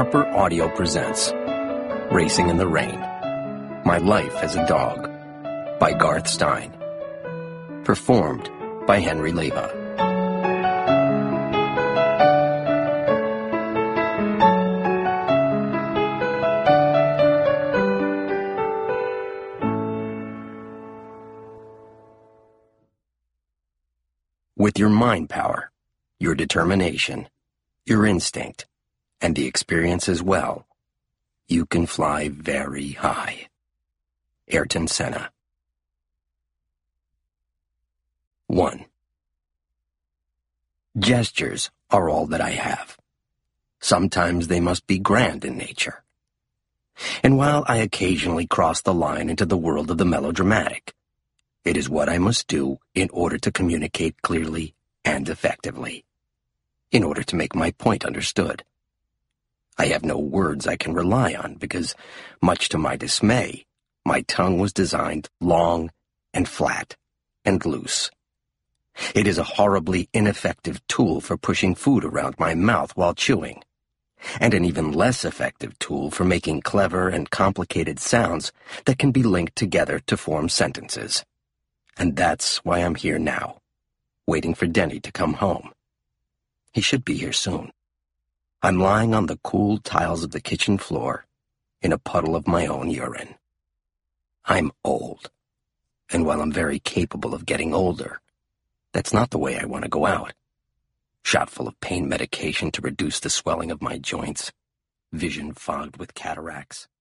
Harper Audio presents Racing in the Rain, My Life as a Dog by Garth Stein. Performed by Henry Leva. With your mind power, your determination, your instinct, and the experience as well, you can fly very high. Ayrton Senna. 1. Gestures are all that I have. Sometimes they must be grand in nature. And while I occasionally cross the line into the world of the melodramatic, it is what I must do in order to communicate clearly and effectively, in order to make my point understood. I have no words I can rely on because, much to my dismay, my tongue was designed long and flat and loose. It is a horribly ineffective tool for pushing food around my mouth while chewing, and an even less effective tool for making clever and complicated sounds that can be linked together to form sentences. And that's why I'm here now, waiting for Denny to come home. He should be here soon. I'm lying on the cool tiles of the kitchen floor in a puddle of my own urine. I'm old, and while I'm very capable of getting older, that's not the way I want to go out. Shot full of pain medication to reduce the swelling of my joints, vision fogged with cataracts.